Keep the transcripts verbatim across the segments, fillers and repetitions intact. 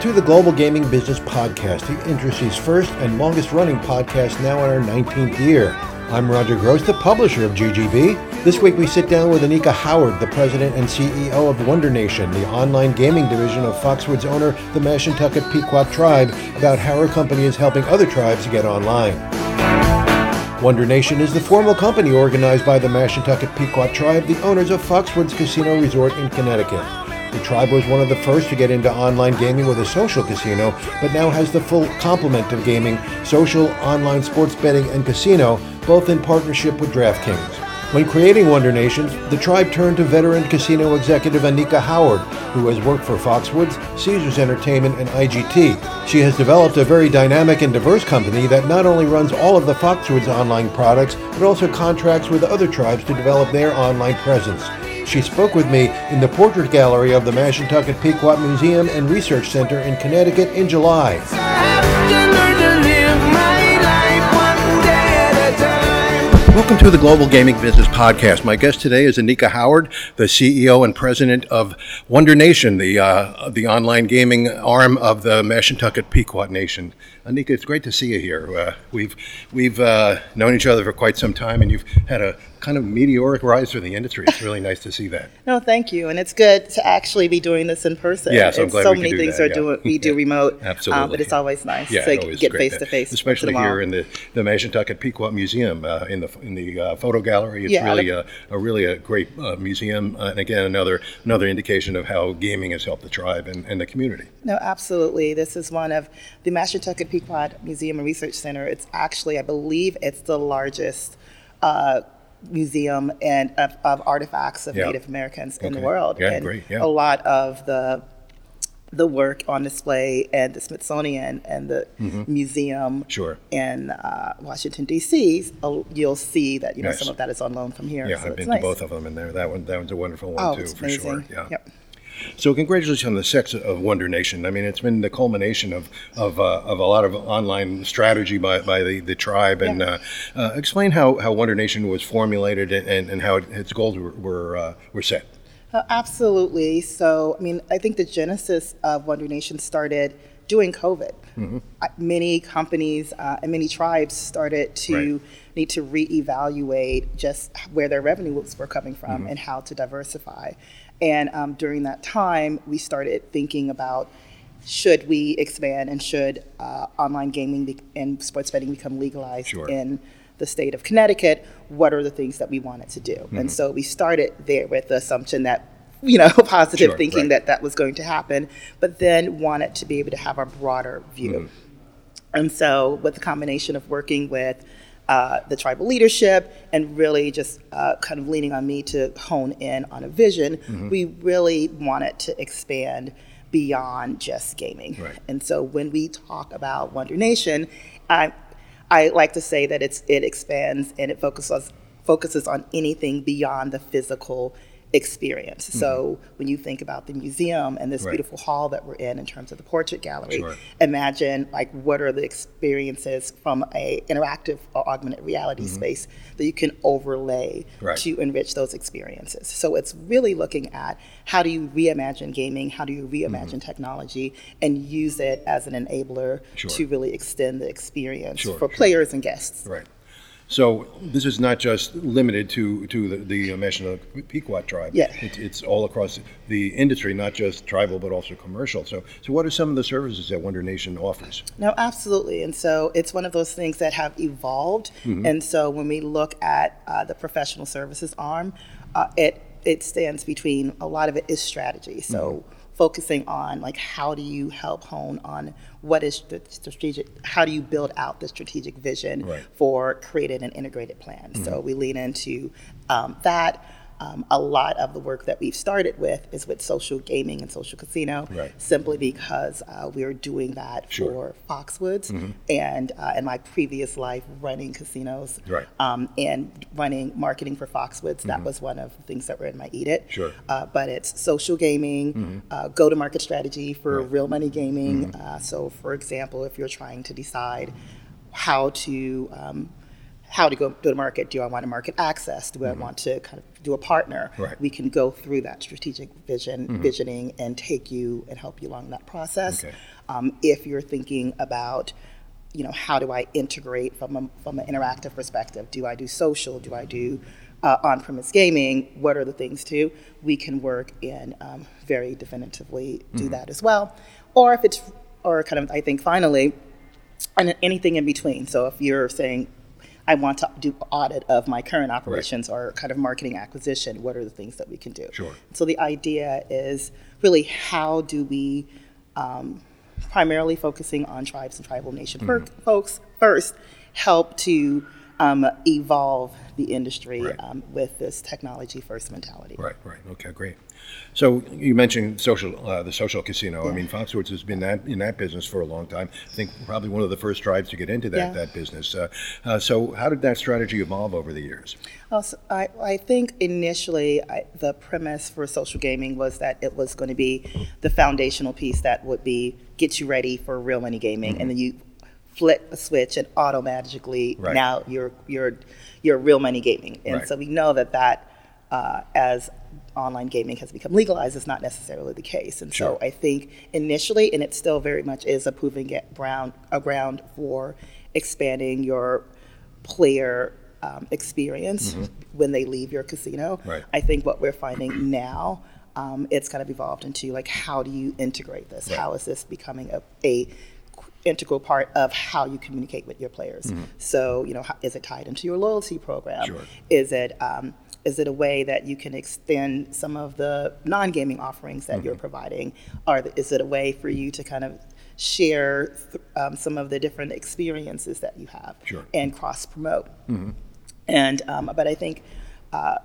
to the Global Gaming Business Podcast, the industry's first and longest-running podcast, now in our nineteenth year. I'm Roger Gross, the publisher of G G B. This week we sit down with Anika Howard, the president and C E O of Wonder Nation, the online gaming division of Foxwoods owner, the Mashantucket Pequot tribe, about how her company is helping other tribes get online. Wonder Nation is the formal company organized by the Mashantucket Pequot tribe, the owners of Foxwoods Casino Resort in Connecticut. The tribe was one of the first to get into online gaming with a social casino, but now has the full complement of gaming, social, online sports betting, and casino, both in partnership with DraftKings. When creating Wonder Nation, the tribe turned to veteran casino executive Anika Howard, who has worked for Foxwoods, Caesars Entertainment, and I G T. She has developed a very dynamic and diverse company that not only runs all of the Foxwoods online products, but also contracts with other tribes to develop their online presence. She spoke with me in the Portrait Gallery of the Mashantucket Pequot Museum and Research Center in Connecticut in July. Welcome to the Global Gaming Business Podcast. My guest today is Anika Howard, the C E O and president of Wonder Nation, the uh, the online gaming arm of the Mashantucket Pequot Nation. Anika, it's great to see you here. Uh, we've we've uh, known each other for quite some time, and you've had a kind of meteoric rise through the industry. It's really nice to see that. No, thank you, and it's good to actually be doing this in person. Yeah, so I'm it's glad so we many can do things that, are yeah. doing we do Yeah. remote. Absolutely, um, but it's always nice yeah, to always get great face to face, especially here in the the Mashantucket Pequot Museum uh, in the in the uh, photo gallery. It's Yeah, really the- a, a really a great uh, museum, uh, and again another another indication of how gaming has helped the tribe and, and the community. No, absolutely. This is one of the Mashantucket Pequot Museum and Research Center. It's actually, I believe, it's the largest uh, museum and of, of artifacts of Yeah. Native Americans in the Okay. world. Yeah, and great, yeah. a lot of the the work on display at the Smithsonian and the museum Sure. in uh, Washington, D C, uh, you'll see that, you know, Nice. some of that is on loan from here. Yeah, so I've it's been nice. to both of them, and there that one that one's a wonderful one Oh, too, it's for amazing. sure. Yeah. Yep. So congratulations on the success of Wonder Nation. I mean, it's been the culmination of of, uh, of a lot of online strategy by, by the, the tribe. And Yeah. uh, uh, explain how, how Wonder Nation was formulated and, and, and how it, its goals were were, uh, were set. Uh, absolutely. So, I mean, I think the genesis of Wonder Nation started during COVID. Mm-hmm. Uh, Many companies uh, and many tribes started to Right. need to reevaluate just where their revenues were coming from Mm-hmm. and how to diversify. And um, during that time, we started thinking about, should we expand and should uh, online gaming be- and sports betting become legalized Sure. in the state of Connecticut? What are the things that we wanted to do? Mm-hmm. And so we started there with the assumption that, you know, positive Sure, thinking right. that that was going to happen, but then wanted to be able to have a broader view. Mm-hmm. And so with the combination of working with uh, the tribal leadership and really just uh, kind of leaning on me to hone in on a vision, Mm-hmm. we really wanted to expand beyond just gaming. Right. And so when we talk about Wonder Nation, I, I like to say that it's it expands and it focuses focuses on anything beyond the physical experience. So when you think about the museum and this Mm-hmm. Right. beautiful hall that we're in in terms of the portrait gallery, Sure. imagine like what are the experiences from a interactive or augmented reality space that you can overlay Mm-hmm. Right. to enrich those experiences. So it's really looking at how do you reimagine gaming, how do you reimagine technology, and use it as an enabler Sure. to really extend the experience Sure, for sure. players and guests. Right. So this is not just limited to, to the, the Mashantucket Pequot tribe. Yeah. It's, it's all across the industry, not just tribal, but also commercial. So, so what are some of the services that Wonder Nation offers? No, absolutely. And so it's one of those things that have evolved. And so when we look at uh, the professional services arm, uh, it it stands between, a lot of it is strategy. So focusing on like how do you help hone on what is the strategic, how do you build out the strategic vision Right. for creating an integrated plan. So we lean into um, that. Um, a lot of the work that we've started with is with social gaming and social casino, Right. simply because uh, we are doing that Sure. for Foxwoods and uh, in my previous life running casinos Right. um, and running marketing for Foxwoods. That was one of the things that were in my Eat It. Sure. Uh, but it's social gaming, uh, go-to-market strategy for Right. real money gaming. Uh, so for example, if you're trying to decide how to um, how to go to the market. Do I want to market access? Do I mm-hmm. want to kind of do a partner? Right. We can go through that strategic vision, mm-hmm. visioning and take you and help you along that process. Okay. Um, if you're thinking about, you know, how do I integrate from a, from an interactive perspective? Do I do social? Do I do uh, on-premise gaming? What are the things too? We can work and um, very definitively do mm-hmm. that as well. Or if it's, or kind of, I think finally, and anything in between. So if you're saying, I want to do audit of my current operations right. or kind of marketing acquisition, what are the things that we can do? Sure. So the idea is really how do we, um, primarily focusing on tribes and tribal nation mm-hmm. folks first, help to um, evolve the industry right. um, with this technology first mentality. Right, right. Okay, great. So you mentioned social, uh, the social casino. Yeah. I mean, Foxwoods has been that in that business for a long time. I think probably one of the first tribes to get into that, yeah. that business. Uh, uh, so how did that strategy evolve over the years? Well, so I, I think initially I, the premise for social gaming was that it was going to be the foundational piece that would be get you ready for real money gaming, mm-hmm. and then you flip a switch and automatically right. now you're you're you're real money gaming. And right. so we know that that uh, as online gaming has become legalized is not necessarily the case. And sure. so I think initially, and it still very much is a proving ground, a ground for expanding your player um, experience mm-hmm. when they leave your casino. Right. I think what we're finding now, um, it's kind of evolved into like, how do you integrate this? Right. How is this becoming a, a integral part of how you communicate with your players? Mm-hmm. So, you know, how, is it tied into your loyalty program? Sure. Is it um, is it a way that you can extend some of the non-gaming offerings that mm-hmm. you're providing? Or is it a way for you to kind of share th- um, some of the different experiences that you have sure. and cross-promote? Mm-hmm. And um, but I think uh,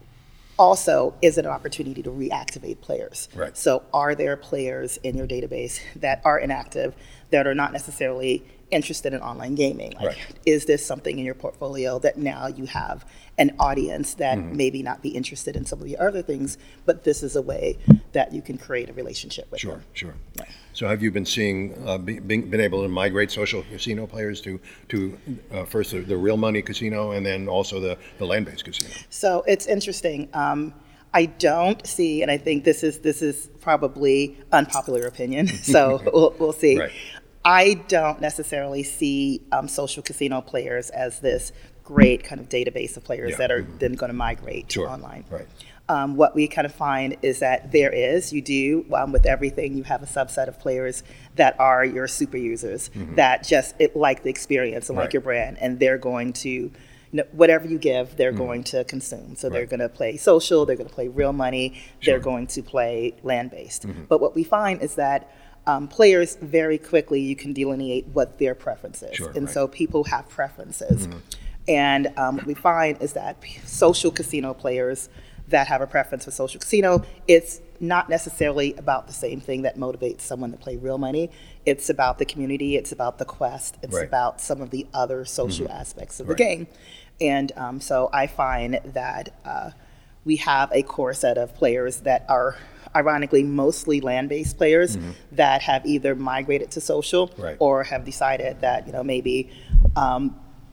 also is it an opportunity to reactivate players? Right. So are there players in your database that are inactive that are not necessarily interested in online gaming? Like, right. is this something in your portfolio that now you have an audience that mm-hmm. maybe not be interested in some of the other things, but this is a way that you can create a relationship with sure, them? Sure, sure. Yeah. So have you been seeing, uh, be, been, been able to migrate social casino players to, to uh, first the, the real money casino and then also the, the land-based casino? So it's interesting. Um, I don't see, and I think this is this is probably unpopular opinion, so we'll, we'll see. Right. I don't necessarily see um, social casino players as this great kind of database of players yeah. that are mm-hmm. then going to migrate sure. to online. Right. Um, what we kind of find is that there is, you do, um, with everything, you have a subset of players that are your super users mm-hmm. that just it, like the experience and right. like your brand, and they're going to, you know, whatever you give, they're mm-hmm. going to consume. So right. they're going to play social, they're going to play real money, sure. they're going to play land-based. Mm-hmm. But what we find is that um, players, very quickly, you can delineate what their preference is. Sure, and right. so people have preferences. Mm-hmm. And um, what we find is that social casino players that have a preference for social casino, it's not necessarily about the same thing that motivates someone to play real money. It's about the community, it's about the quest, it's right. about some of the other social mm-hmm. aspects of right. the game. And um, so I find that uh, we have a core set of players that are ironically mostly land-based players mm-hmm. that have either migrated to social right. or have decided that, you know, maybe um,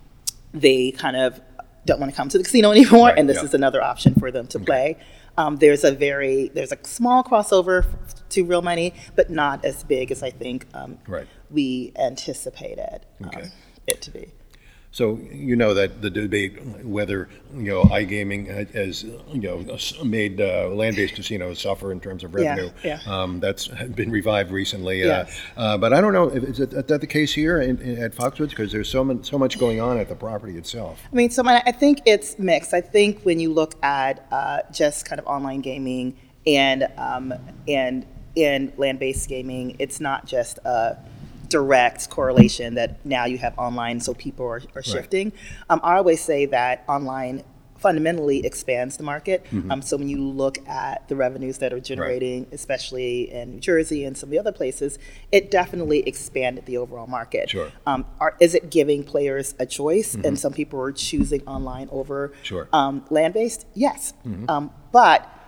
they kind of don't want to come to the casino anymore, right, and this yeah. is another option for them to okay. play. Um, there's a very, there's a small crossover to real money, but not as big as I think um, right. we anticipated um, okay. it to be. So you know that the debate whether you know iGaming has you know made uh, land-based casinos suffer in terms of revenue. Yeah, yeah. Um, that's been revived recently. Yes. Uh, uh, but I don't know, is it, is that the case here in, in, at Foxwoods? Because there's so much, so much going on at the property itself. I mean, so my, I think it's mixed. I think when you look at uh, just kind of online gaming and um, and in land-based gaming, it's not just a direct correlation that now you have online, so people are, are shifting. Right. Um, I always say that online fundamentally expands the market. Mm-hmm. Um, so when you look at the revenues that are generating, right. especially in New Jersey and some of the other places, it definitely expanded the overall market. Sure. Um, are, is it giving players a choice? Mm-hmm. And some people are choosing online over sure. um, land-based? Yes. Mm-hmm. Um, but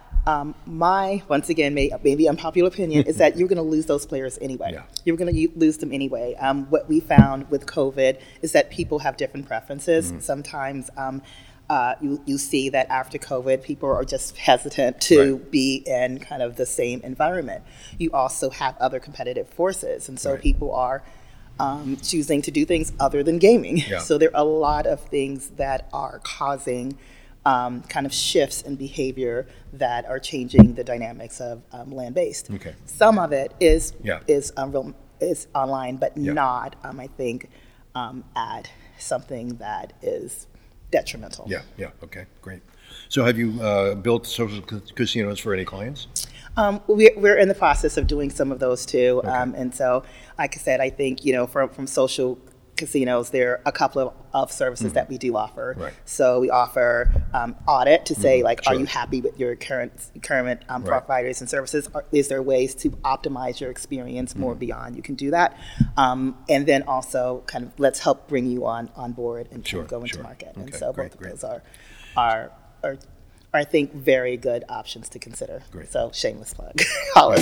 Um, my, once again, may, maybe unpopular opinion is that you're going to lose those players anyway. Yeah. You're going to lose them anyway. Um, what we found with COVID is that people have different preferences. Mm-hmm. Sometimes um, uh, you, you see that after COVID, people are just hesitant to right. be in kind of the same environment. You also have other competitive forces, and so right. people are um, choosing to do things other than gaming. Yeah. So there are a lot of things that are causing Um, kind of shifts in behavior that are changing the dynamics of um, land-based. Okay. Some of it is yeah. is um, real, is online, but yeah. not, um, I think, um, at something that is detrimental. Yeah, yeah, okay, great. So have you uh, built social ca- casinos for any clients? Um, we're, we're in the process of doing some of those too. Okay. Um, and so, like I said, I think, you know, from, from social casinos, there are a couple of, of services mm-hmm. that we do offer. Right. So we offer um, audit to say, mm-hmm. like, sure. are you happy with your current current um, right. providers and services? Or is there ways to optimize your experience more mm-hmm. beyond? You can do that. Um, and then also kind of let's help bring you on, on board and sure. kind of go into sure. market. Okay. And so great, both of great. those are, are, are, are, I think, very good options to consider. Great. So shameless plug. Holler.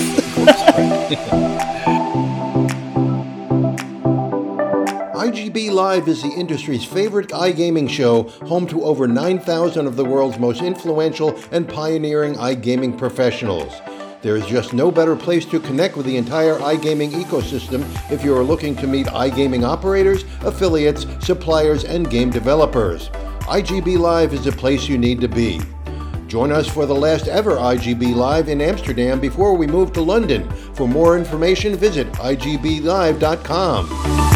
I G B Live is the industry's favorite iGaming show, home to over nine thousand of the world's most influential and pioneering iGaming professionals. There is just no better place to connect with the entire iGaming ecosystem if you are looking to meet iGaming operators, affiliates, suppliers, and game developers. I G B Live is the place you need to be. Join us for the last ever I G B Live in Amsterdam before we move to London. For more information, visit I G B live dot com.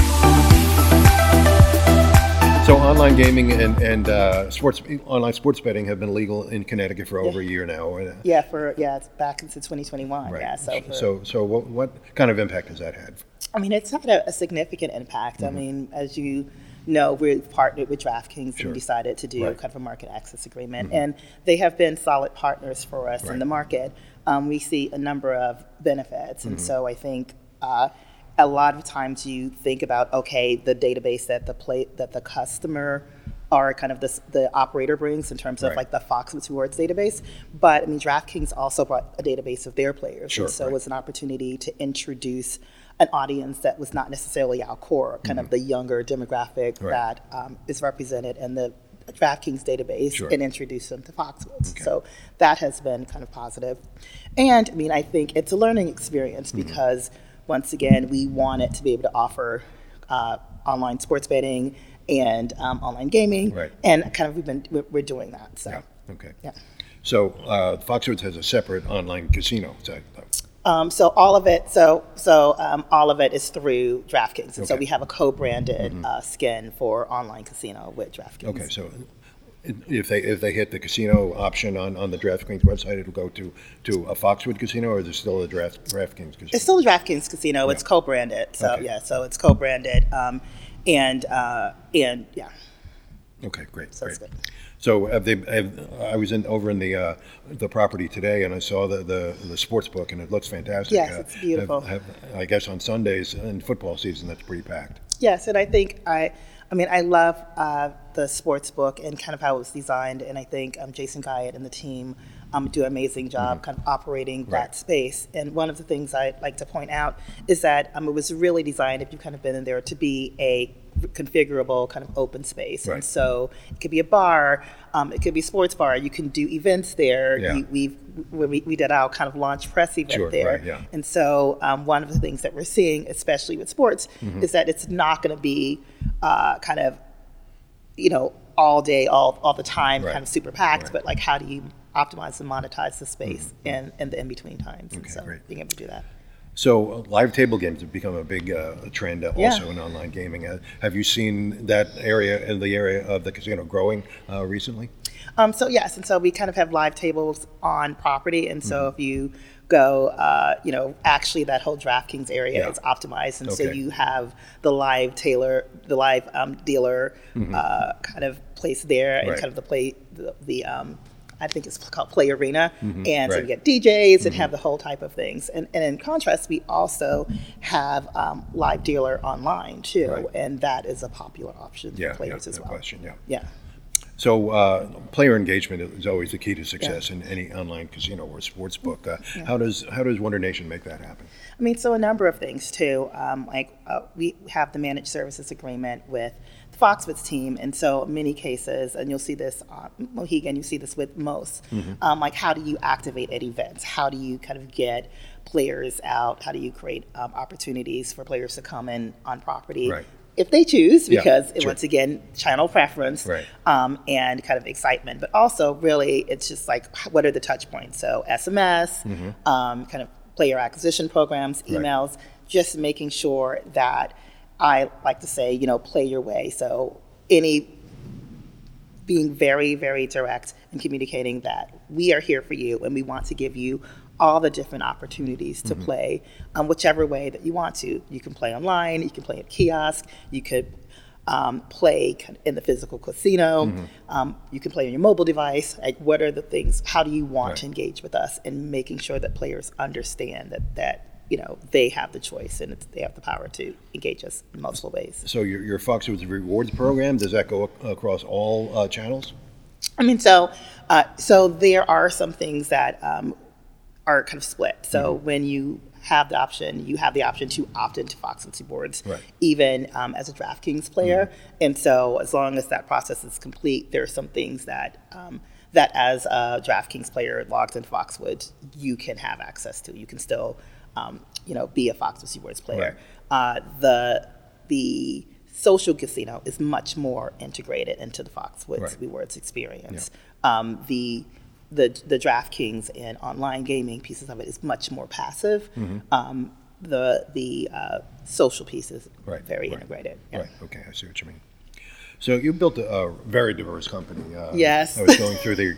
So online gaming and, and uh, sports, online sports betting have been legal in Connecticut for over yeah. a year now. Yeah, for yeah, it's back into twenty twenty-one. Right. Yeah, so for, so so what, what kind of impact has that had? I mean, it's had a, a significant impact. Mm-hmm. I mean, as you know, we've partnered with DraftKings sure. and decided to do right. kind of a market access agreement, mm-hmm. and they have been solid partners for us right. in the market. Um, we see a number of benefits, and mm-hmm. so I think. Uh, a lot of times you think about, okay, the database that the play, that the customer or kind of this, the operator brings in terms of right. like the Foxwoods Rewards database. But I mean, DraftKings also brought a database of their players. Sure, and so right. it was an opportunity to introduce an audience that was not necessarily our core, kind mm-hmm. of the younger demographic right. that um, is represented in the DraftKings database sure. and introduce them to Foxwoods. Okay. So that has been kind of positive. And I mean, I think it's a learning experience mm-hmm. because once again, we wanted to be able to offer uh, online sports betting and um, online gaming, right. and kind of we've been we're, we're doing that. So, yeah. okay. Yeah. So uh, Foxwoods has a separate online casino. Is that, um, so all of it, so so um, all of it is through DraftKings, and okay. so we have a co-branded mm-hmm. uh, skin for online casino with DraftKings. Okay, so. If they if they hit the casino option on, on the DraftKings website, it'll go to, to a Foxwood casino, or is it still a Draft, DraftKings casino? It's still a DraftKings casino. Yeah. It's co-branded. So okay. yeah, so it's co-branded, um, and uh, and yeah. Okay, great, So great. it's good. So have they? Have, I was in over in the uh, the property today, and I saw the, the, the sports book, and it looks fantastic. Yes, uh, it's beautiful. Have, have, I guess on Sundays in football season, that's pretty packed. Yes, and I think I, I mean, I love uh, the sports book and kind of how it was designed, and I think um, Jason Guyot and the team um, do an amazing job mm-hmm. kind of operating right. that space. And one of the things I'd like to point out is that um, it was really designed, if you've kind of been in there, to be a configurable kind of open space. Right. And so it could be a bar, um, it could be a sports bar, you can do events there. Yeah. You, we've, we, we did our kind of launch press event Sure, there. right, yeah. And so um, one of the things that we're seeing, especially with sports, mm-hmm. is that it's not going to be uh, kind of, you know, all day, all all the time, right. kind of super packed, right. but like how do you optimize and monetize the space mm-hmm. in, in the in-between times? Okay, and so great. being able to do that. So uh, live table games have become a big uh, trend uh, Yeah. also in online gaming. Uh, have you seen that area in the area of the casino growing uh, recently? Um, so yes, and so we kind of have live tables on property, and so mm-hmm. if you go, uh, you know, actually that whole DraftKings area Yeah. is optimized, and so Okay. you have the live tailor, the live um, dealer mm-hmm. uh, kind of place there, and Right. kind of the play, the, the um, I think it's called Play Arena, mm-hmm. and so right. you get D Js and mm-hmm. have the whole type of things. And, and in contrast, we also have um, live dealer online too, Right. and that is a popular option Yeah, for players yeah, as no well. question, yeah. Yeah. So uh, player engagement is always the key to success yeah. in any online casino or sports book. Uh, yeah. How does how does Wonder Nation make that happen? I mean, so a number of things too. Um, like uh, we have the managed services agreement with the Foxwoods team, and so in many cases, and you'll see this on Mohegan, you see this with most. Mm-hmm. Um, like how do you activate at events? How do you kind of get players out? How do you create um, opportunities for players to come in on property? Right. If they choose, because yeah, sure. once again, channel preference right. um, and kind of excitement, but also really it's just like what are the touch points? So S M S, mm-hmm. um, kind of player acquisition programs, emails, right. just making sure that I like to say, you know, play your way. So any being very, very direct in communicating that we are here for you and we want to give you all the different opportunities to mm-hmm. play um, whichever way that you want to. You can play online, you can play at kiosk, you could um, play in the physical casino, mm-hmm. um, you can play on your mobile device. Like, what are the things, how do you want right. to engage with us, and making sure that players understand that, that you know, they have the choice and it's, they have the power to engage us in multiple ways. So your, your Foxwoods Rewards program, does that go ac- across all uh, channels? I mean, so, uh, so there are some things that um, are kind of split. So mm-hmm. when you have the option, you have the option to opt into Foxwoods Rewards, right. even um, as a DraftKings player. Mm-hmm. And so as long as that process is complete, there are some things that um, that as a DraftKings player logged into Foxwoods, you can have access to. You can still, um, you know, be a Foxwoods Rewards player. Right. Uh, the the social casino is much more integrated into the Foxwoods right. Rewards experience. Yeah. Um, the The the DraftKings and online gaming pieces of it is much more passive. Mm-hmm. Um, the the uh, social piece is right, very right, integrated. Yeah. Right. Okay, I see what you mean. So you built a, a very diverse company. Uh, yes. I was going through the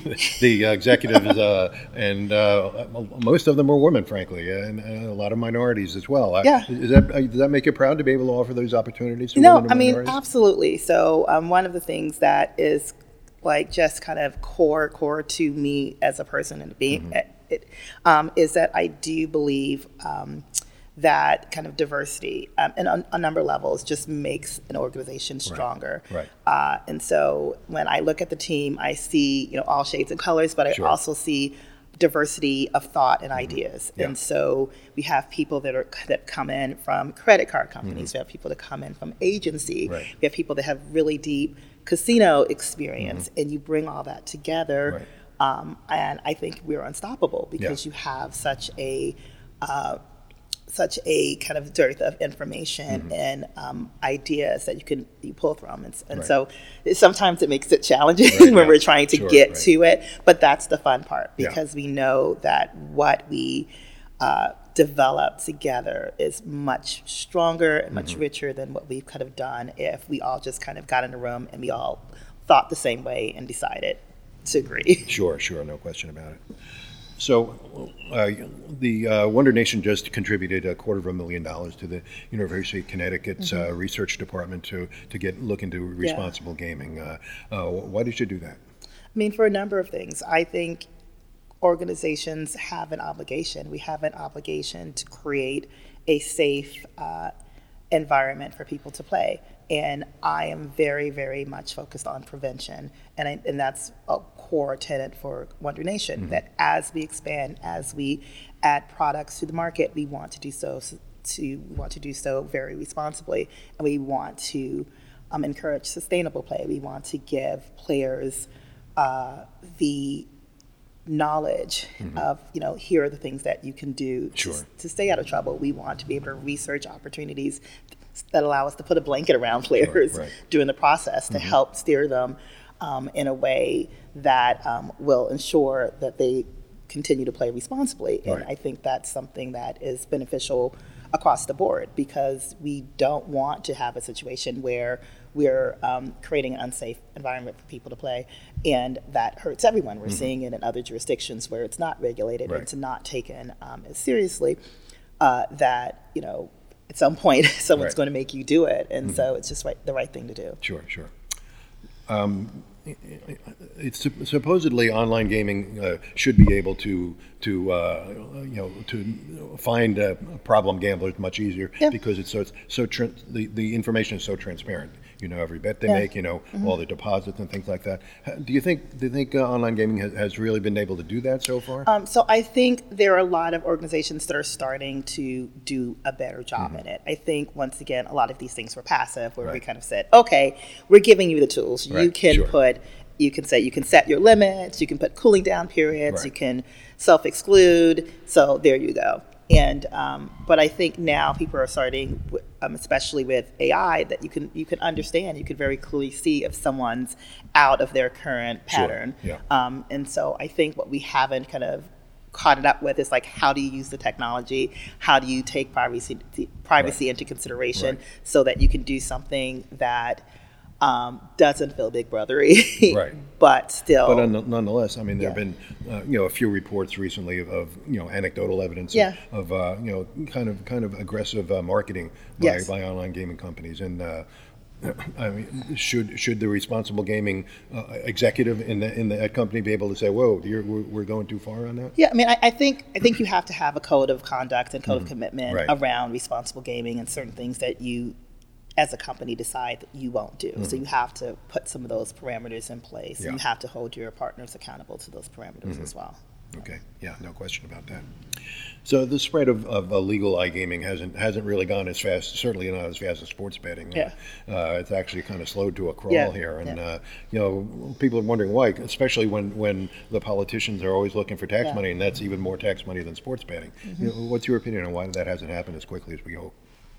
the executives, uh, and uh, most of them were women, frankly, and, and a lot of minorities as well. Yeah. Is that does that make you proud to be able to offer those opportunities to no, women and I mean, minorities? absolutely. So um, one of the things that is like just kind of core core to me as a person and being mm-hmm. it, it, um, is that I do believe um, that kind of diversity um, and on a number of levels just makes an organization stronger. Right. Right. Uh, and so when I look at the team, I see, you know, all shades and colors, but I sure. also see diversity of thought and ideas. Mm-hmm. Yeah. And so we have people that are that come in from credit card companies. Mm-hmm. We have people that come in from agency. Right. We have people that have really deep casino experience, mm-hmm. and you bring all that together. Right. Um, and I think we're unstoppable because yeah. you have such a uh, such a kind of dearth of information mm-hmm. and um, ideas that you can you pull from, and, and right. so it, sometimes it makes it challenging right, when yeah. we're trying to sure, get right. to it. But that's the fun part because yeah. we know that what we uh, develop together is much stronger and much mm-hmm. richer than what we could have done if we all just kind of got in a room and we all thought the same way and decided to agree. Sure, sure, no question about it. So uh, the uh, Wonder Nation just contributed a quarter of a million dollars to the University of Connecticut's mm-hmm. uh, research department to, to get look into responsible yeah. gaming. Uh, uh, why did you do that? I mean, for a number of things. I think organizations have an obligation. We have an obligation to create a safe uh, environment for people to play. And I am very, very much focused on prevention. And I, and that's a core tenet for Wonder Nation, mm-hmm. that as we expand, as we add products to the market, we want to do so to we want to do so very responsibly. And we want to um, encourage sustainable play. We want to give players uh, the knowledge mm-hmm. of, you know, here are the things that you can do sure. to, to stay out of trouble. We want to be able to research opportunities that allow us to put a blanket around players sure, right. during the process to mm-hmm. help steer them um, in a way that um, will ensure that they continue to play responsibly. And right. I think that's something that is beneficial across the board because we don't want to have a situation where we're um, creating an unsafe environment for people to play, and that hurts everyone. We're mm-hmm. seeing it in other jurisdictions where it's not regulated right. and it's not taken um, as seriously, uh, that, you know, at some point someone's right. going to make you do it, and mm-hmm. so it's just right, the right thing to do. Sure, sure. Um, it's supposedly online gaming uh, should be able to to uh, you know to find uh, problem gamblers much easier yeah. because it's so so tra- the the information is so transparent. you know every bet they Yeah. make, you know mm-hmm. all the deposits and things like that. Do you think do you think uh, online gaming has, has really been able to do that so far? Um, so I think there are a lot of organizations that are starting to do a better job mm-hmm. in it. I think once again, a lot of these things were passive, where right. we kind of said, okay, we're giving you the tools. Right. You can sure. put, you can say you can set your limits, you can put cooling down periods, right. you can self-exclude. So there you go. And um, but I think now people are starting, um, especially with A I, that you can you can understand, you can very clearly see if someone's out of their current pattern. Sure. Yeah. Um, and so I think what we haven't kind of caught it up with is like, how do you use the technology? How do you take privacy privacy right. into consideration right. so that you can do something that Um, doesn't feel big brothery, right? But still, but un- nonetheless, I mean, there have yeah. been, uh, you know, a few reports recently of, of you know, anecdotal evidence yeah. of, of uh, you know, kind of kind of aggressive uh, marketing by, yes. by online gaming companies, and uh, I mean, should should the responsible gaming uh, executive in the in the that company be able to say, "Whoa, you're, we're, we're going too far on that"? Yeah, I mean, I, I think I think you have to have a code of conduct and code mm-hmm. of commitment right. around responsible gaming and certain things that you, as a company, decide that you won't do. Mm-hmm. So you have to put some of those parameters in place. Yeah. And you have to hold your partners accountable to those parameters mm-hmm. as well. Okay, yeah, no question about that. So the spread of, of illegal iGaming hasn't hasn't really gone as fast, certainly not as fast as sports betting. Yeah. Uh, uh, it's actually kind of slowed to a crawl yeah. here. And, yeah. uh, you know, people are wondering why, especially when, when the politicians are always looking for tax yeah. money, and that's even more tax money than sports betting. Mm-hmm. You know, what's your opinion on why that hasn't happened as quickly as we hope?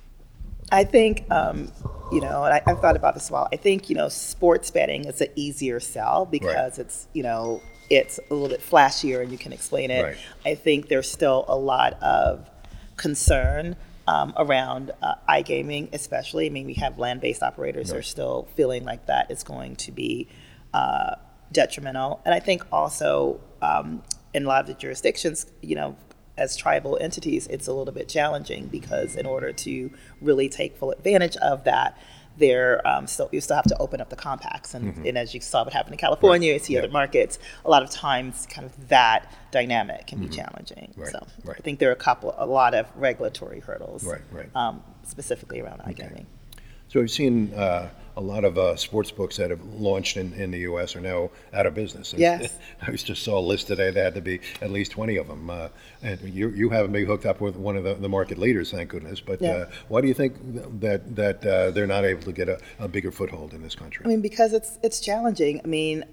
I think, um, you know, and I, I've thought about this a while. I think, you know, sports betting is an easier sell because right. it's, you know, it's a little bit flashier and you can explain it. Right. I think there's still a lot of concern um, around uh, iGaming, especially. I mean, we have land-based operators right. who are still feeling like that is going to be uh, detrimental. And I think also um, in a lot of the jurisdictions, you know, as tribal entities, it's a little bit challenging because in order to really take full advantage of that, there um, still you still have to open up the compacts, and, mm-hmm. and as you saw what happened in California, right. you see yeah. other markets. A lot of times, kind of that dynamic can mm-hmm. be challenging. Right. So right. I think there are a couple, a lot of regulatory hurdles, right, right. Um, specifically around okay. iGaming. So we've seen uh, a lot of uh, sports books that have launched in, in the U S are now out of business. Yes. I just saw a list today. There had to be at least twenty of them. Uh, and you you haven't been hooked up with one of the, the market leaders, thank goodness. But yeah. uh, why do you think that that uh, they're not able to get a, a bigger foothold in this country? I mean, because it's it's challenging. I mean,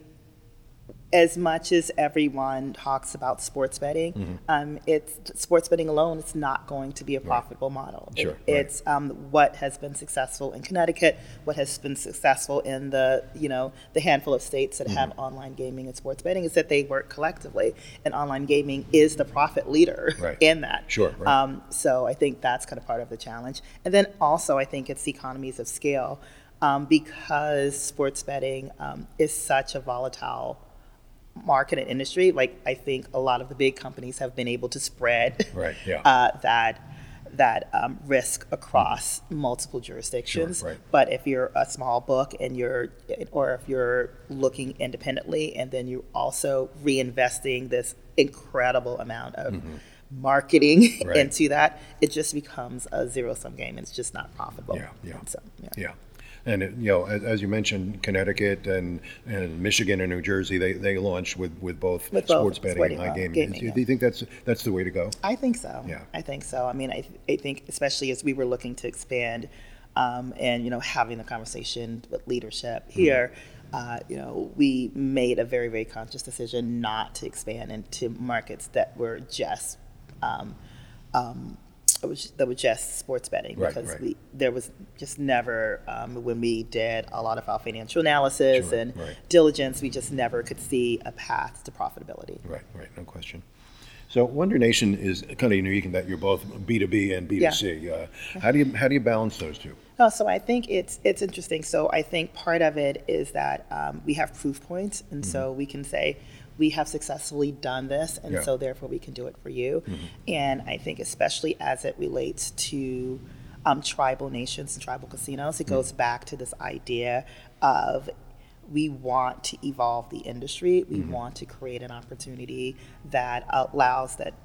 as much as everyone talks about sports betting, mm-hmm. um, it's sports betting alone. It's not going to be a profitable right. model. Sure, it, it's right. um, what has been successful in Connecticut, what has been successful in the you know the handful of states that mm-hmm. have online gaming and sports betting is that they work collectively, and online gaming is the profit leader right. in that. Sure. Right. Um, so I think that's kind of part of the challenge, and then also I think it's economies of scale um, because sports betting um, is such a volatile market and industry. Like I think a lot of the big companies have been able to spread right, yeah. uh, that that um, risk across mm-hmm. multiple jurisdictions. Sure, right. But if you're a small book and you're, or if you're looking independently, and then you're also reinvesting this incredible amount of mm-hmm. marketing right. into that, it just becomes a zero-sum game. It's just not profitable. Yeah, yeah, so, yeah. yeah. And it, you know, as, as you mentioned, Connecticut and, and Michigan and New Jersey, they, they launched with, with both with sports both betting and iGaming. gaming, do, yeah. do you think that's that's the way to go? I think so. Yeah. I think so. I mean, I, I think especially as we were looking to expand, um, and you know, having the conversation with leadership here, mm-hmm. uh, you know, we made a very very conscious decision not to expand into markets that were just. Um, um, It was, that was just sports betting right, because right. we there was just never um, when we did a lot of our financial analysis sure, and right. diligence, we just never could see a path to profitability. Right, right, no question. So Wonder Nation is kind of unique in that you're both B two B and B two C. Yeah. Uh, how do you how do you balance those two? Oh, so I think it's it's interesting. So I think part of it is that um, we have proof points, and mm-hmm. so we can say, we have successfully done this, and yeah. so therefore we can do it for you. Mm-hmm. And I think especially as it relates to um, tribal nations and tribal casinos, it mm-hmm. goes back to this idea of we want to evolve the industry. We mm-hmm. want to create an opportunity that allows that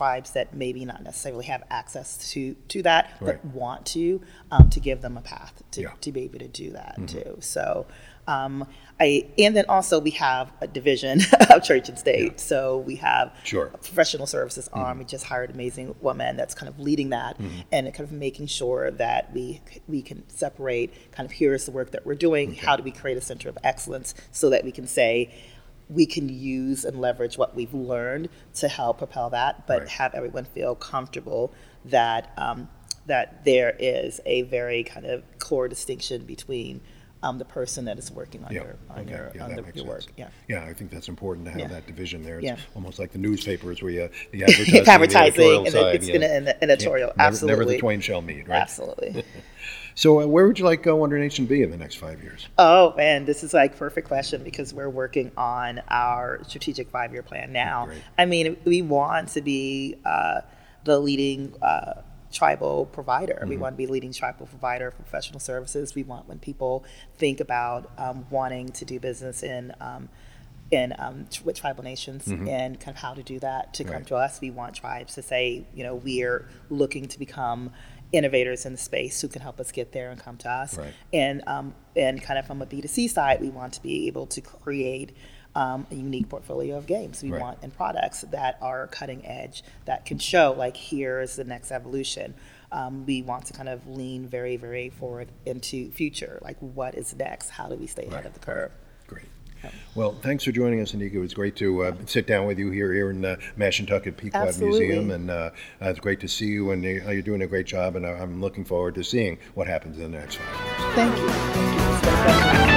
tribes that maybe not necessarily have access to, to that, but Right. want to, um, to give them a path to, Yeah. to be able to do that too. So, um, I, and then also we have a division of church and state. So we have Sure. a professional services arm. We just hired an amazing woman that's kind of leading that and kind of making sure that we we can separate kind of here's the work that we're doing. How do we create a center of excellence so that we can say we can use and leverage what we've learned to help propel that, but Right. have everyone feel comfortable that um, that there is a very kind of core distinction between um, the person that is working on Yeah. your on Okay. your Yeah, on that the, makes your sense. work. Yeah. Yeah, I think that's important to have Yeah. that division there. It's Yeah. almost like the newspapers where you, the advertising, and the Advertising editorial and side. it's yeah. in an editorial. Can't- never- Absolutely. Never the twain shall meet, right? Absolutely. So uh, where would you like uh, Wonder Nation be in the next five years? Oh man, this is like perfect question because we're working on our strategic five-year plan now. Great. I mean, we want to be uh, the leading uh, tribal provider. Mm-hmm. We want to be the leading tribal provider of professional services. We want when people think about um, wanting to do business in um, in um, tr- with tribal nations and kind of how to do that to come Mm-hmm. Right. to us. We want tribes to say, you know, we're looking to become innovators in the space who can help us get there and come to us. Right. And um, and kind of from a B two C side, we want to be able to create um, a unique portfolio of games. We Right. want and products that are cutting edge that can show like here's the next evolution. Um, we want to kind of lean very very forward into future. Like what is next? How do we stay ahead Right. of the curve? Great. Well, thanks for joining us, Anika. It was great to uh, sit down with you here here in the Mashantucket Pequot Absolutely. Museum, and uh, uh, it's great to see you, and you- you're doing a great job, and I'm looking forward to seeing what happens in the next five years. Thank you. Thank you. It's been a pleasure.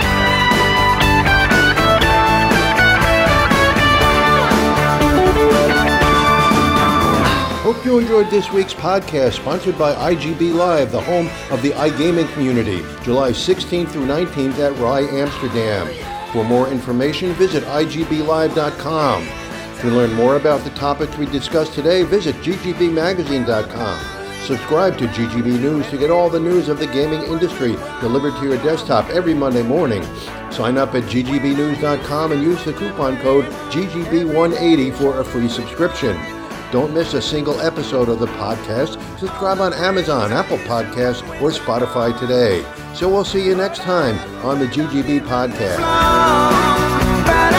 Hope you enjoyed this week's podcast, sponsored by I G B Live, the home of the iGaming community, July sixteenth through nineteenth at R I Amsterdam. For more information, visit I G B live dot com. To learn more about the topics we discussed today, visit G G B magazine dot com. Subscribe to G G B News to get all the news of the gaming industry delivered to your desktop every Monday morning. Sign up at G G B news dot com and use the coupon code G G B one eighty for a free subscription. Don't miss a single episode of the podcast. Subscribe on Amazon, Apple Podcasts, or Spotify today. So we'll see you next time on the G G B Podcast.